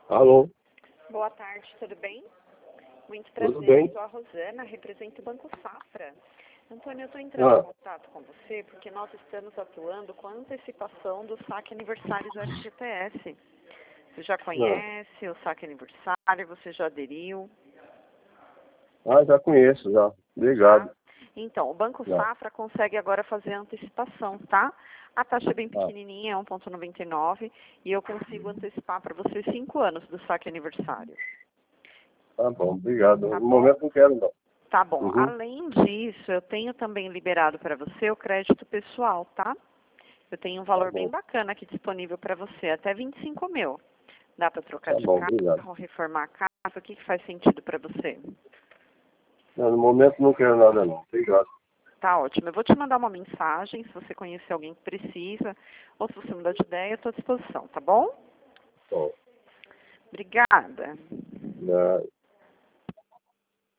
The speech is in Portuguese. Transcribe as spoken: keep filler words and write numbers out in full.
Alô, Boa tarde, tudo bem? Muito tudo prazer, bem? eu sou a Rosana, represento o Banco Safra. Antônio, eu estou entrando em Ah, contato com você porque nós estamos atuando com a antecipação do saque aniversário do F G T S. Você já ah, conhece o saque aniversário, você já aderiu? ah, já conheço, já. Já? Obrigado. Então, o Banco Já. Safra consegue agora fazer a antecipação, tá? A taxa é bem Ah, pequenininha, é um vírgula noventa e nove, e eu consigo antecipar para você cinco anos do saque aniversário. tá bom, obrigado. Tá No bom? momento não quero, não. Tá bom. Uhum, Além disso, eu tenho também liberado para você o crédito pessoal, tá? Eu tenho um tá valor bem bom, bacana aqui disponível para você, até vinte e cinco mil. Dá para trocar tá de bom, obrigado. carro, reformar a casa, o que, que faz sentido para você? Não, no momento não quero nada, não. Obrigado. Tá ótimo. Eu vou te mandar uma mensagem, se você conhecer alguém que precisa, ou se você mudar de ideia, eu estou à disposição, tá bom? Bom, Obrigada. na-